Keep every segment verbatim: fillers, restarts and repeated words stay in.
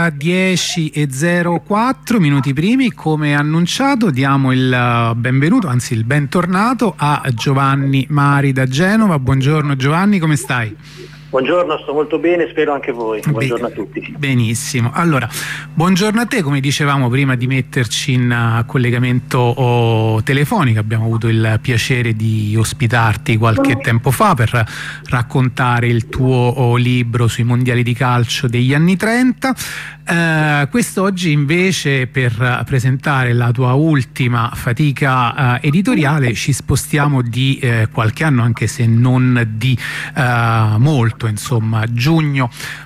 dieci e zero quattro minuti primi, come annunciato, diamo il benvenuto, anzi il bentornato a Giovanni Mari da Genova. Buongiorno Giovanni, come stai? Buongiorno, sto molto bene, spero anche voi. Buongiorno Be- a tutti. Benissimo. Allora, buongiorno a te. Come dicevamo prima di metterci in uh, collegamento oh, telefonico, abbiamo avuto il piacere di ospitarti qualche tempo fa per raccontare il tuo oh, libro sui mondiali di calcio degli anni trenta. Uh, quest'oggi invece, per presentare la tua ultima fatica uh, editoriale, ci spostiamo di uh, qualche anno, anche se non di uh, molto, insomma, giugno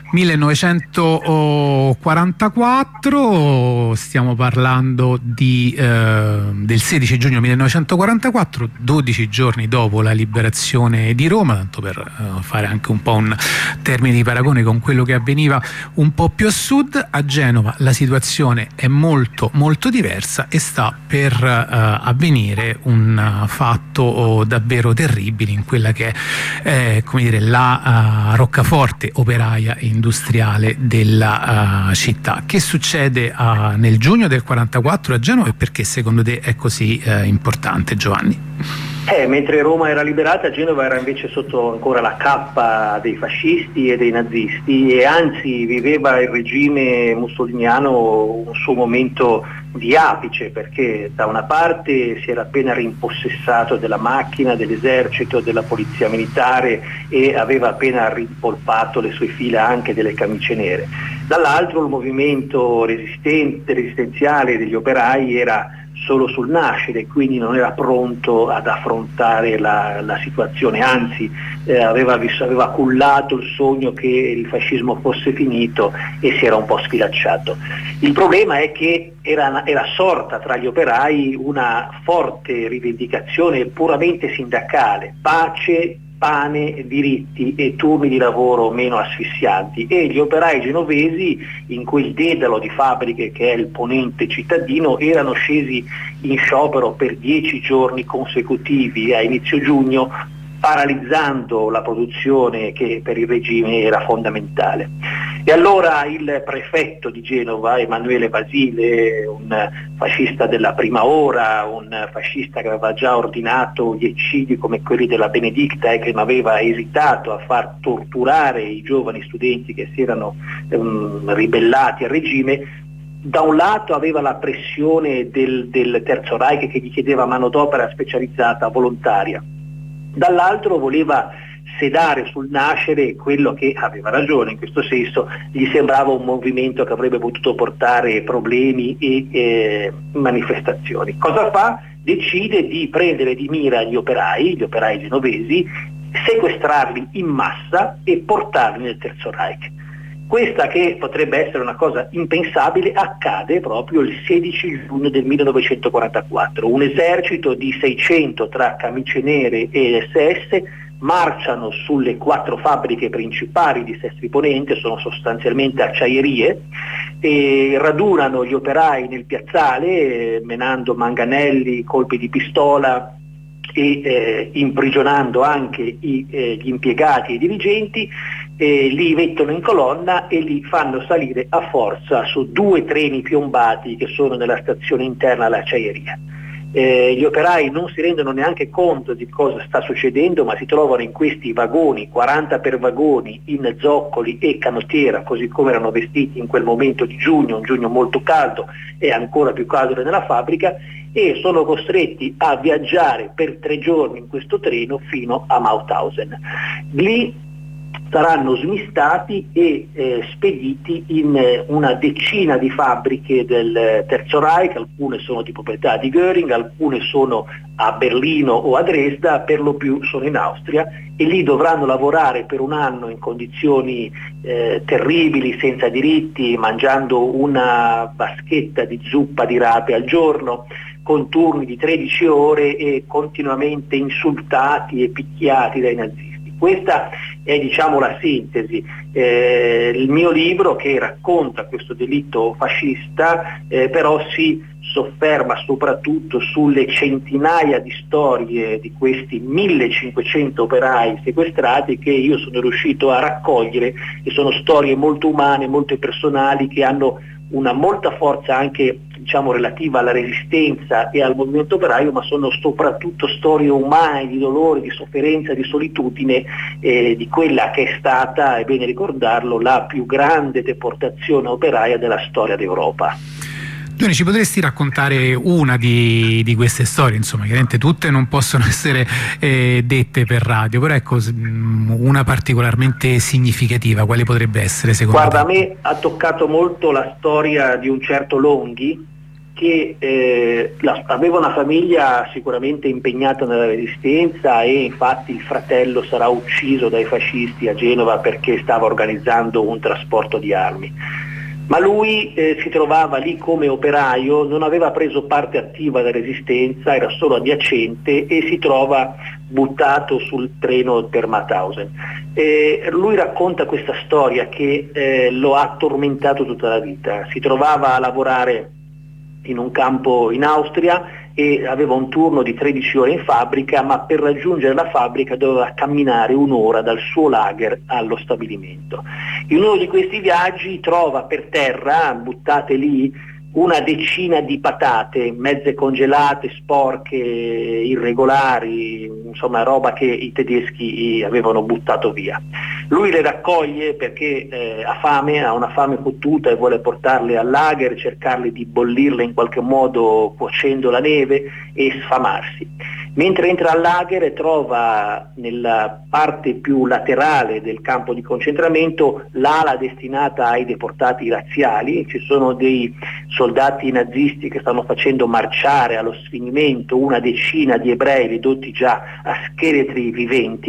millenovecentoquarantaquattro. Stiamo parlando di, eh, del sedici giugno millenovecentoquarantaquattro, dodici giorni dopo la liberazione di Roma, tanto per eh, fare anche un po' un termine di paragone con quello che avveniva un po' più a sud. A Genova la situazione è molto molto diversa e sta per eh, avvenire un uh, fatto oh, davvero terribile in quella che è eh, come dire, la uh, roccaforte operaia industriale della uh, città. Che succede uh, nel giugno del quarantaquattro a Genova e perché secondo te è così uh, importante, Giovanni? Eh, mentre Roma era liberata, Genova era invece sotto ancora la cappa dei fascisti e dei nazisti, e anzi viveva il regime mussoliniano un suo momento di apice, perché da una parte si era appena rimpossessato della macchina, dell'esercito, della polizia militare e aveva appena rimpolpato le sue fila anche delle camicie nere. Dall'altro il movimento resistente, resistenziale degli operai era solo sul nascere, quindi non era pronto ad affrontare la, la situazione, anzi eh, aveva, visto, aveva cullato il sogno che il fascismo fosse finito e si era un po' sfilacciato. Il problema è che era, era sorta tra gli operai una forte rivendicazione puramente sindacale: pace, pane, diritti e turni di lavoro meno asfissianti, e gli operai genovesi in quel dedalo di fabbriche che è il Ponente cittadino erano scesi in sciopero per dieci giorni consecutivi a inizio giugno, paralizzando la produzione che per il regime era fondamentale. E allora il prefetto di Genova, Emanuele Basile, un fascista della prima ora, un fascista che aveva già ordinato gli eccidi come quelli della Benedicta e che non aveva esitato a far torturare i giovani studenti che si erano um, ribellati al regime, da un lato aveva la pressione del, del Terzo Reich che gli chiedeva manodopera specializzata volontaria, dall'altro voleva sedare sul nascere quello che, aveva ragione in questo senso, gli sembrava un movimento che avrebbe potuto portare problemi e eh, manifestazioni. Cosa fa? Decide di prendere di mira gli operai, gli operai genovesi, sequestrarli in massa e portarli nel Terzo Reich. Questa, che potrebbe essere una cosa impensabile, accade proprio il sedici giugno del millenovecentoquarantaquattro. Un esercito di seicento tra camicie nere e S S marciano sulle quattro fabbriche principali di Sestri Ponente, sono sostanzialmente acciaierie, e radunano gli operai nel piazzale, menando manganelli, colpi di pistola e eh, imprigionando anche i, eh, gli impiegati e i dirigenti. Eh, li mettono in colonna e li fanno salire a forza su due treni piombati che sono nella stazione interna all'acciaieria. Eh, gli operai non si rendono neanche conto di cosa sta succedendo, ma si trovano in questi vagoni, quaranta per vagoni, in zoccoli e canottiera, così come erano vestiti in quel momento di giugno, un giugno molto caldo e ancora più caldo nella fabbrica, e sono costretti a viaggiare per tre giorni in questo treno fino a Mauthausen. Lì saranno smistati e eh, spediti in eh, una decina di fabbriche del eh, Terzo Reich, alcune sono di proprietà di Göring, alcune sono a Berlino o a Dresda, per lo più sono in Austria, e lì dovranno lavorare per un anno in condizioni eh, terribili, senza diritti, mangiando una vaschetta di zuppa di rape al giorno, con turni di tredici ore e continuamente insultati e picchiati dai nazisti. Questa è, diciamo, la sintesi. Eh, il mio libro, che racconta questo delitto fascista, eh, però si sofferma soprattutto sulle centinaia di storie di questi millecinquecento operai sequestrati che io sono riuscito a raccogliere, e sono storie molto umane, molto personali, che hanno una molta forza anche, diciamo, relativa alla resistenza e al movimento operaio, ma sono soprattutto storie umane, di dolore, di sofferenza, di solitudine, eh, di quella che è stata, è bene ricordarlo, la più grande deportazione operaia della storia d'Europa. Doni, ci potresti raccontare una di, di queste storie? Insomma, chiaramente tutte non possono essere eh, dette per radio, però ecco, una particolarmente significativa, quale potrebbe essere secondo Guarda, te? a me ha toccato molto la storia di un certo Longhi, che eh, la, aveva una famiglia sicuramente impegnata nella resistenza, e infatti il fratello sarà ucciso dai fascisti a Genova perché stava organizzando un trasporto di armi. Ma lui eh, si trovava lì come operaio, non aveva preso parte attiva alla resistenza, era solo adiacente, e si trova buttato sul treno per Mauthausen. Eh, lui racconta questa storia che eh, lo ha tormentato tutta la vita. Si trovava a lavorare in un campo in Austria e aveva un turno di tredici ore in fabbrica, ma per raggiungere la fabbrica doveva camminare un'ora dal suo lager allo stabilimento. In uno di questi viaggi trova per terra, buttate lì, una decina di patate, mezze congelate, sporche, irregolari, insomma roba che i tedeschi avevano buttato via. Lui le raccoglie perché eh, ha fame, ha una fame fottuta e vuole portarle al lager, cercarle di bollirle in qualche modo cuocendo la neve e sfamarsi. Mentre entra al lager e trova nella parte più laterale del campo di concentramento l'ala destinata ai deportati razziali, ci sono dei soldati nazisti che stanno facendo marciare allo sfinimento una decina di ebrei ridotti già a scheletri viventi,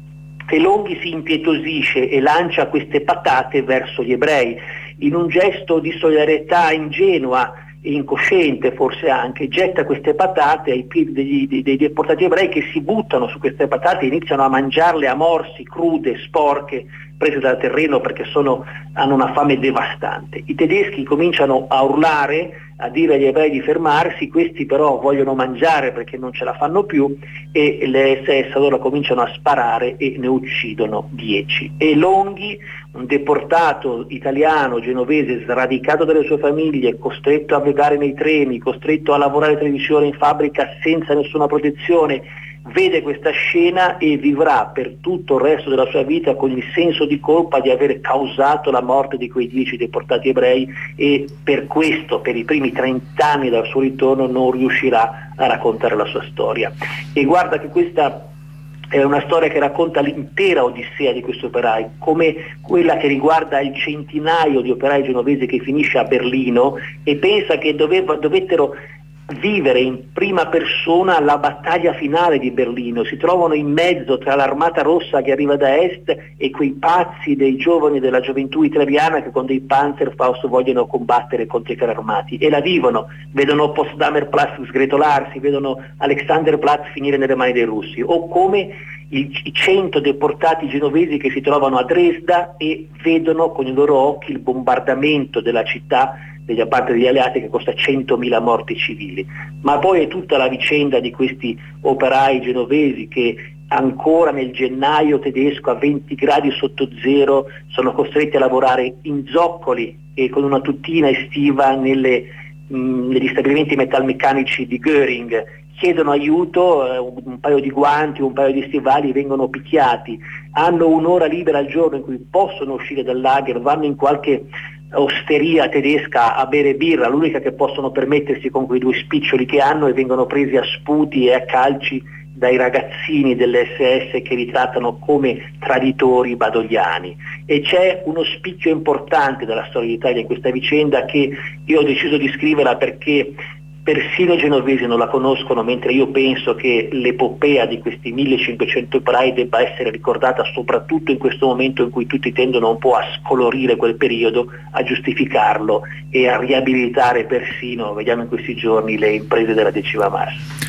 e Longhi si impietosisce e lancia queste patate verso gli ebrei. In un gesto di solidarietà ingenua, incosciente forse anche, getta queste patate ai piedi degli, dei, dei deportati ebrei, che si buttano su queste patate e iniziano a mangiarle a morsi, crude, sporche, prese dal terreno perché sono, hanno una fame devastante. I tedeschi cominciano a urlare, a dire agli ebrei di fermarsi, questi però vogliono mangiare perché non ce la fanno più, e le S S allora cominciano a sparare e ne uccidono dieci. E Longhi, un deportato italiano genovese sradicato dalle sue famiglie, costretto a vagare nei treni, costretto a lavorare tredici ore in fabbrica senza nessuna protezione, vede questa scena e vivrà per tutto il resto della sua vita con il senso di colpa di aver causato la morte di quei dieci deportati ebrei, e per questo, per i primi trent'anni dal suo ritorno, non riuscirà a raccontare la sua storia. E guarda che questa è una storia che racconta l'intera odissea di questi operai, come quella che riguarda il centinaio di operai genovesi che finisce a Berlino e pensa che doveva, dovettero vivere in prima persona la battaglia finale di Berlino. Si trovano in mezzo tra l'Armata Rossa che arriva da est e quei pazzi dei giovani della gioventù italiana che con dei Panzerfaust vogliono combattere contro i carri armati, e la vivono. Vedono Potsdamer Platz sgretolarsi, vedono Alexanderplatz finire nelle mani dei russi, o come i cento deportati genovesi che si trovano a Dresda e vedono con i loro occhi il bombardamento della città da parte degli alleati, che costa centomila morti civili. Ma poi è tutta la vicenda di questi operai genovesi che ancora nel gennaio tedesco a venti gradi sotto zero sono costretti a lavorare in zoccoli e con una tutina estiva nelle, mh, negli stabilimenti metalmeccanici di Göring. Chiedono aiuto, eh, un paio di guanti, un paio di stivali, vengono picchiati, hanno un'ora libera al giorno in cui possono uscire dal lager, vanno in qualche osteria tedesca a bere birra, l'unica che possono permettersi con quei due spiccioli che hanno, e vengono presi a sputi e a calci dai ragazzini delle S S che li trattano come traditori badogliani. E c'è uno spicchio importante della storia d'Italia in questa vicenda, che io ho deciso di scriverla perché persino i genovesi non la conoscono, mentre io penso che l'epopea di questi millecinquecento operai debba essere ricordata soprattutto in questo momento in cui tutti tendono un po' a scolorire quel periodo, a giustificarlo e a riabilitare persino, vediamo in questi giorni, le imprese della Decima Mars.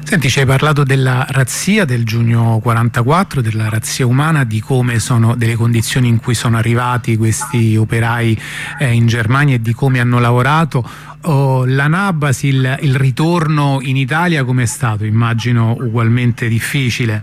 Senti, ci hai parlato della razzia del giugno quarantaquattro, della razzia umana, di come sono, delle condizioni in cui sono arrivati questi operai eh, in Germania e di come hanno lavorato. Oh, l'Anabasi, il, il ritorno in Italia com'è stato? Immagino ugualmente difficile.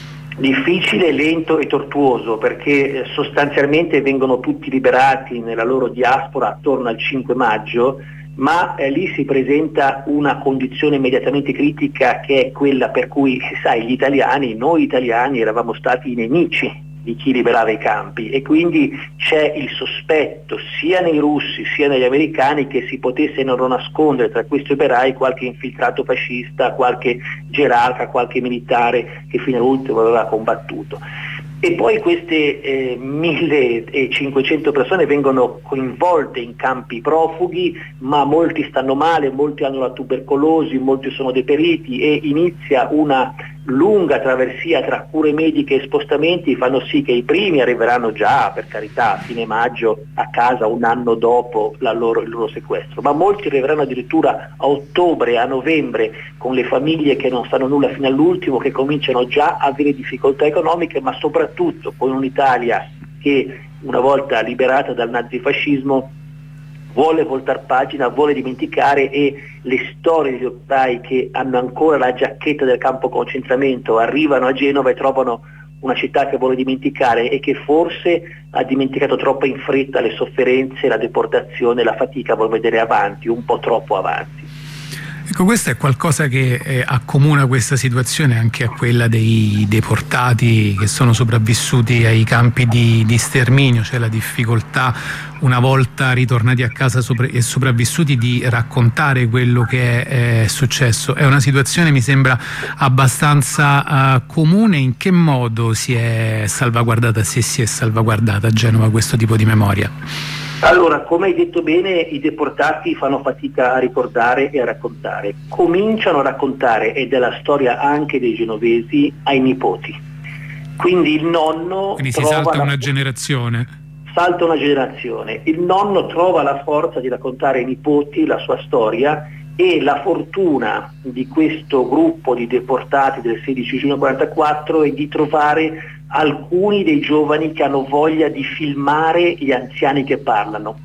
Difficile, lento e tortuoso, perché sostanzialmente vengono tutti liberati nella loro diaspora attorno al cinque maggio, ma eh, lì si presenta una condizione immediatamente critica, che è quella per cui, sai, gli italiani, noi italiani eravamo stati i nemici di chi liberava i campi, e quindi c'è il sospetto sia nei russi sia negli americani che si potessero nascondere tra questi operai qualche infiltrato fascista, qualche gerarca, qualche militare che fino all'ultimo aveva combattuto. E poi queste eh, millecinquecento persone vengono coinvolte in campi profughi, ma molti stanno male, molti hanno la tubercolosi, molti sono deperiti, e inizia una lunga traversia tra cure mediche e spostamenti. Fanno sì che i primi arriveranno già, per carità, a fine maggio a casa, un anno dopo la loro, il loro sequestro, ma molti arriveranno addirittura a ottobre, a novembre, con le famiglie che non sanno nulla fino all'ultimo, che cominciano già a avere difficoltà economiche, ma soprattutto con un'Italia che, una volta liberata dal nazifascismo, vuole voltar pagina, vuole dimenticare, e le storie degli operai che hanno ancora la giacchetta del campo concentramento arrivano a Genova e trovano una città che vuole dimenticare e che forse ha dimenticato troppo in fretta le sofferenze, la deportazione, la fatica, vuol vedere avanti, un po' troppo avanti. Ecco, questo è qualcosa che eh, accomuna questa situazione anche a quella dei deportati che sono sopravvissuti ai campi di, di sterminio, cioè la difficoltà, una volta ritornati a casa sopra e sopravvissuti, di raccontare quello che è, è successo. È una situazione, mi sembra, abbastanza uh, comune. In che modo si è salvaguardata, se si è salvaguardata a Genova, questo tipo di memoria? Allora, come hai detto bene, i deportati fanno fatica a ricordare e a raccontare. Cominciano a raccontare, ed è la storia anche dei genovesi, ai nipoti. Quindi il nonno... Quindi si salta una generazione. Salta una generazione. Il nonno trova la forza di raccontare ai nipoti la sua storia, e la fortuna di questo gruppo di deportati del sedici giugno quarantaquattro è di trovare alcuni dei giovani che hanno voglia di filmare gli anziani che parlano.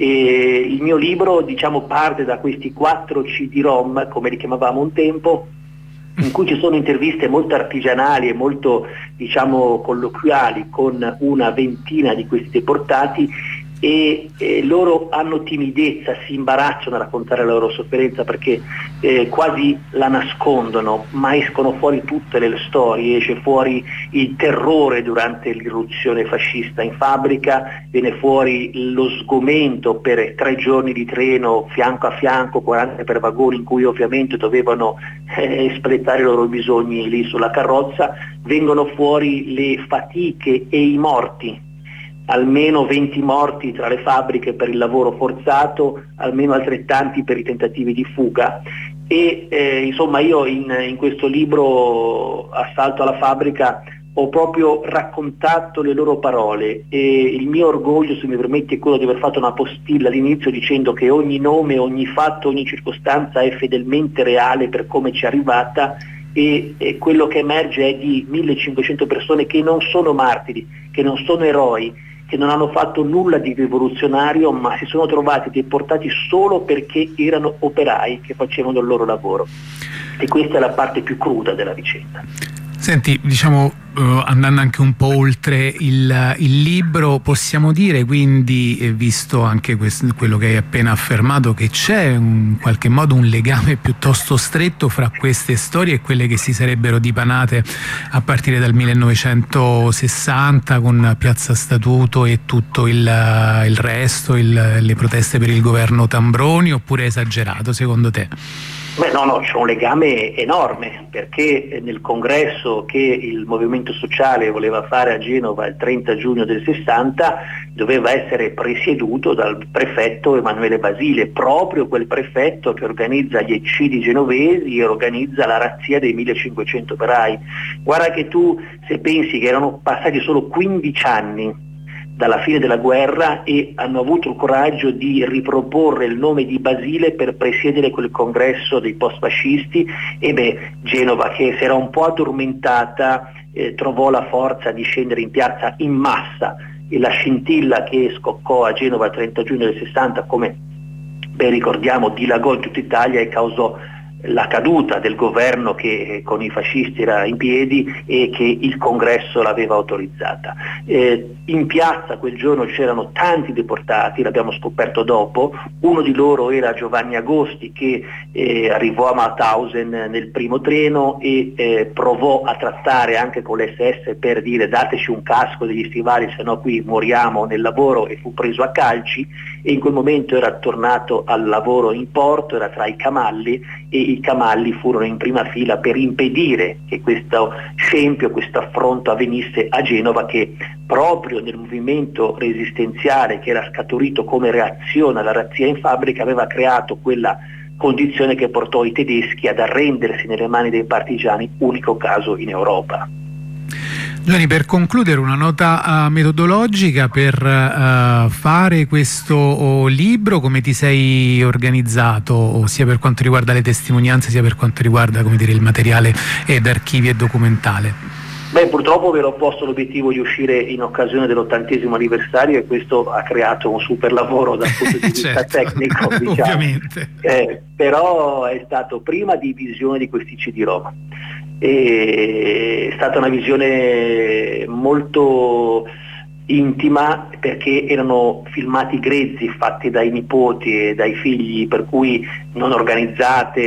E il mio libro, diciamo, parte da questi quattro C D-ROM, come li chiamavamo un tempo, in cui ci sono interviste molto artigianali e molto, diciamo, colloquiali con una ventina di questi deportati, e eh, loro hanno timidezza, si imbarazzano a raccontare la loro sofferenza, perché eh, quasi la nascondono, ma escono fuori tutte le storie. Esce fuori il terrore durante l'irruzione fascista in fabbrica, viene fuori lo sgomento per tre giorni di treno fianco a fianco, quaranta per vagone, in cui ovviamente dovevano eh, espletare i loro bisogni lì sulla carrozza. Vengono fuori le fatiche e i morti. Almeno venti morti tra le fabbriche per il lavoro forzato, almeno altrettanti per i tentativi di fuga. E eh, insomma io in, in questo libro, Assalto alla fabbrica, ho proprio raccontato le loro parole, e il mio orgoglio, se mi permetti, è quello di aver fatto una postilla all'inizio dicendo che ogni nome, ogni fatto, ogni circostanza è fedelmente reale per come ci è arrivata, e, e quello che emerge è di millecinquecento persone che non sono martiri, che non sono eroi, che non hanno fatto nulla di rivoluzionario, ma si sono trovati deportati solo perché erano operai che facevano il loro lavoro. E questa è la parte più cruda della vicenda. Senti, diciamo, uh, andando anche un po' oltre il, il libro, possiamo dire quindi, eh, visto anche questo, quello che hai appena affermato, che c'è in qualche modo un legame piuttosto stretto fra queste storie e quelle che si sarebbero dipanate a partire dal millenovecentosessanta con Piazza Statuto e tutto il, il resto, il, le proteste per il governo Tambroni, oppure è esagerato secondo te? Beh, no, no, c'è un legame enorme, perché nel congresso che il Movimento Sociale voleva fare a Genova il trenta giugno del sessanta doveva essere presieduto dal prefetto Emanuele Basile, proprio quel prefetto che organizza gli eccidi genovesi e organizza la razzia dei millecinquecento operai. Guarda che tu, se pensi che erano passati solo quindici anni dalla fine della guerra e hanno avuto il coraggio di riproporre il nome di Basile per presiedere quel congresso dei post-fascisti. E beh, Genova, che si era un po' addormentata, eh, trovò la forza di scendere in piazza in massa, e la scintilla che scoccò a Genova il trenta giugno del sessanta, come ben ricordiamo, dilagò in tutta Italia e causò la caduta del governo che con i fascisti era in piedi e che il congresso l'aveva autorizzata. Eh, in piazza quel giorno c'erano tanti deportati, l'abbiamo scoperto dopo. Uno di loro era Giovanni Agosti, che eh, arrivò a Mauthausen nel primo treno e eh, provò a trattare anche con l'esse esse per dire: dateci un casco degli stivali, se no qui moriamo nel lavoro, e fu preso a calci, e in quel momento era tornato al lavoro in porto, era tra i camalli, e i camalli furono in prima fila per impedire che questo scempio, questo affronto avvenisse a Genova, che proprio nel movimento resistenziale che era scaturito come reazione alla razzia in fabbrica aveva creato quella condizione che portò i tedeschi ad arrendersi nelle mani dei partigiani, unico caso in Europa. Gianni, per concludere, una nota uh, metodologica per uh, fare questo uh, libro: come ti sei organizzato, sia per quanto riguarda le testimonianze sia per quanto riguarda, come dire, il materiale eh, d'archivio e documentale? Beh, purtroppo ve l'ho posto l'obiettivo di uscire in occasione dell'ottantesimo anniversario, e questo ha creato un super lavoro dal punto di vista certo, tecnico, diciamo. Ovviamente. Eh, però è stato prima di visione di questi C D Roma. È stata una visione molto intima, perché erano filmati grezzi fatti dai nipoti e dai figli, per cui non organizzate,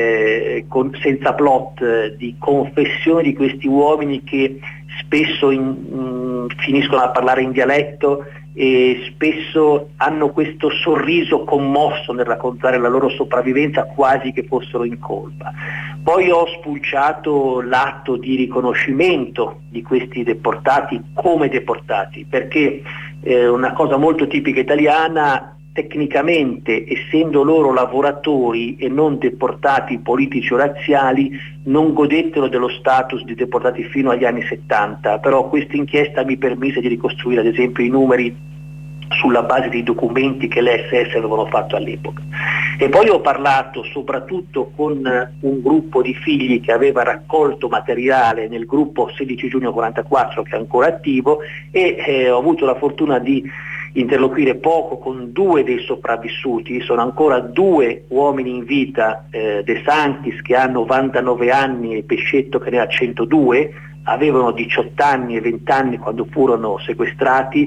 eh, con, senza plot, eh, di confessioni di questi uomini che spesso in, mh, finiscono a parlare in dialetto e spesso hanno questo sorriso commosso nel raccontare la loro sopravvivenza, quasi che fossero in colpa. Poi ho spulciato l'atto di riconoscimento di questi deportati come deportati, perché eh, una cosa molto tipica italiana: tecnicamente, essendo loro lavoratori e non deportati politici o razziali, non godettero dello status di deportati fino agli anni settanta, però questa inchiesta mi permise di ricostruire ad esempio i numeri sulla base dei documenti che le esse esse avevano fatto all'epoca. E poi ho parlato soprattutto con un gruppo di figli che aveva raccolto materiale nel gruppo sedici giugno quarantaquattro, che è ancora attivo, e eh, ho avuto la fortuna di interloquire poco con due dei sopravvissuti. Sono ancora due uomini in vita, eh, De Sanctis, che ha novantanove anni, e Pescetto, che ne ha centodue, avevano diciotto anni e venti anni quando furono sequestrati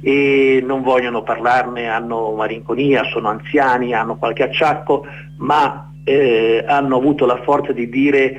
e non vogliono parlarne, hanno malinconia, sono anziani, hanno qualche acciacco, ma eh, hanno avuto la forza di dire: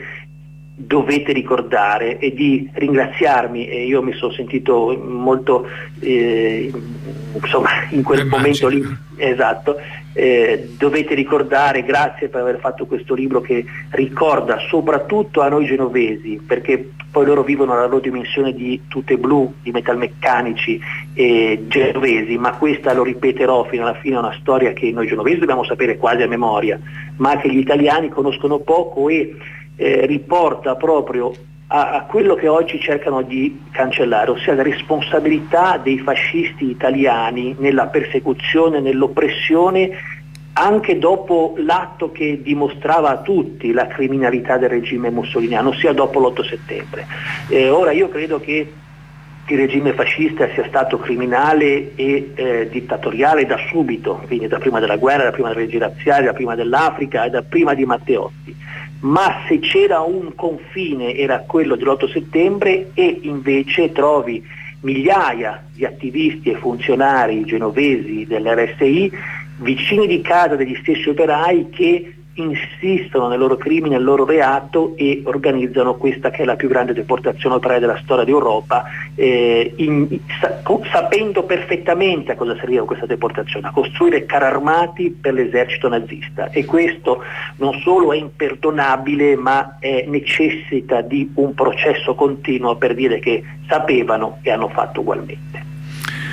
dovete ricordare, e di ringraziarmi, e io mi sono sentito molto eh, insomma in quel Immagino. momento lì, esatto, eh, dovete ricordare, grazie per aver fatto questo libro che ricorda soprattutto a noi genovesi, perché poi loro vivono la loro dimensione di tute blu, di metalmeccanici e genovesi, ma questa, lo ripeterò fino alla fine, è una storia che noi genovesi dobbiamo sapere quasi a memoria, ma che gli italiani conoscono poco, e eh, riporta proprio a, a quello che oggi cercano di cancellare, ossia la responsabilità dei fascisti italiani nella persecuzione, nell'oppressione, anche dopo l'atto che dimostrava a tutti la criminalità del regime mussoliniano, ossia dopo l'otto settembre. Eh, ora io credo che il regime fascista sia stato criminale e eh, dittatoriale da subito, quindi da prima della guerra, da prima delle leggi razziali, da prima dell'Africa e da prima di Matteotti. Ma se c'era un confine era quello dell'otto settembre, e invece trovi migliaia di attivisti e funzionari genovesi dell'erre esse i vicini di casa degli stessi operai che insistono nei loro crimini, nel loro reato, e organizzano questa che è la più grande deportazione operaia della storia d'Europa, eh, in, sa, sapendo perfettamente a cosa serviva questa deportazione: a costruire carri armati per l'esercito nazista. E questo non solo è imperdonabile, ma è, necessita di un processo continuo per dire che sapevano e hanno fatto ugualmente.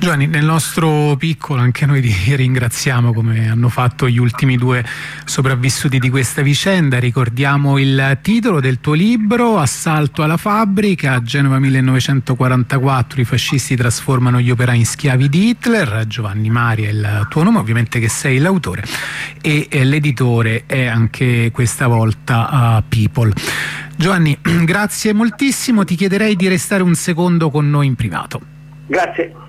Giovanni, nel nostro piccolo anche noi ti ringraziamo, come hanno fatto gli ultimi due sopravvissuti di questa vicenda. Ricordiamo il titolo del tuo libro: Assalto alla fabbrica, Genova millenovecentoquarantaquattro, i fascisti trasformano gli operai in schiavi di Hitler. Giovanni Mari è il tuo nome, ovviamente che sei l'autore, e eh, l'editore è anche questa volta uh, People. Giovanni, grazie moltissimo, ti chiederei di restare un secondo con noi in privato. Grazie.